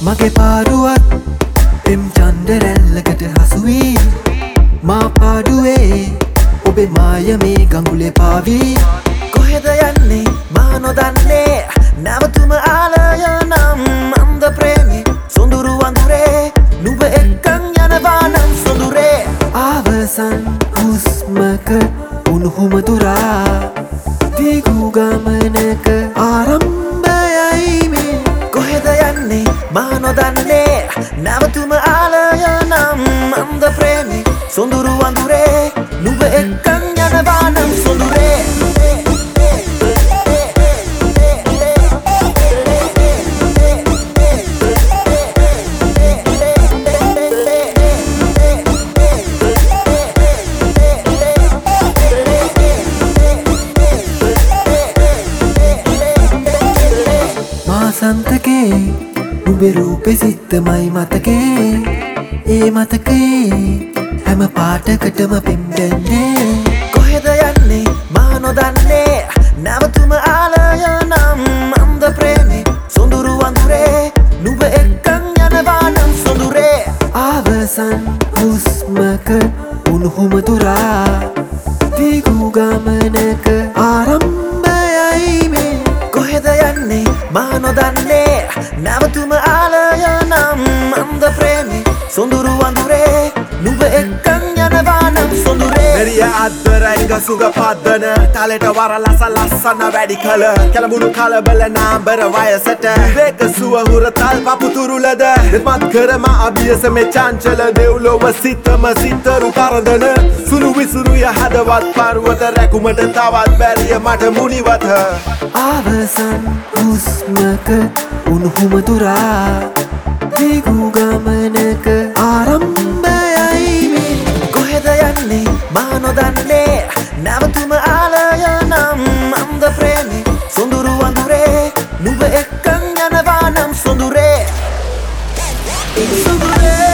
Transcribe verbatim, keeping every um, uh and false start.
මගේ පාරුවත් පෙම් චන්දරැල්ලකට හසුවී මා පාඩුවේ ඔබේ මායමේ ගඟුලේ පාවී කොහෙද යන්නේ මා නොදන්නේ නැවතුම ආලය නම් අන්ද ප්‍රේමී සොඳුරු වඳුරේ නුඹ එක්කන් යනවා නම් සොඳුරේ ආවසන් හුස්මක උණුහුම තුරා දිගු ගමනක ආරම්භයයි මේ කොහෙද යන්නේ මා නොදන්නේ නැවතුම ආලය නම් අන්ද ප්‍රේමී සොඳුරු වඳුරේ නුඹ එක්කන් යනවා නම් සොඳුරේ සන්තකේ නුඹේ රූපේ සිත්තමයි මතකේ ඒ මතකේ හැම පාටකටම පෙම්බෙන්නේ කොහෙද යන්නේ මා නොදන්නේ නැවතුම ආලය නම් අන්ද ප්‍රේමී සොඳුරු වඳුරේ නුඹ එක්කන් යනවා නම් සොඳුරේ ආවසන් හුස්මක උණුහුම තුරා දිගු ගමනක ආරම්භයයි මේ කොහෙද යන්නේ මා නොදන්නේ නැවතුම ආලය නම් අන්ද ප්‍රේමී සොඳුරු වඳුරේ නුඹ එක්කන් යනවා නම් සොඳුරේ මෙරිය අද්දරයි ගසුග පද්දන තාලෙට වර ලස ලස්සන වැඩි කල කැලඹුණු කලබල නාඹර වයසට විවේක සුව හුරතල් පපුතුරුලද දෙමත් කරම අභියස මේ චංචල දෙව්ලොව සිතම සිතරු කරදන සුළු විසුරුය හදවත් පර්වත රැකුමට තවත් බැරිය මට මුනිවත ආවසන් හුස්මක උණුහුම තුරා දිගු ගමනක ආරම්භයයි මේ කොහෙද යන්නේ මා නොදන්නේ නැවතුම ආලය නම් අන්ද ප්‍රේමී සොඳුරු වඳුරේ නුඹ එක්කන් යනවා නම් සොඳුරේ සොඳුරේ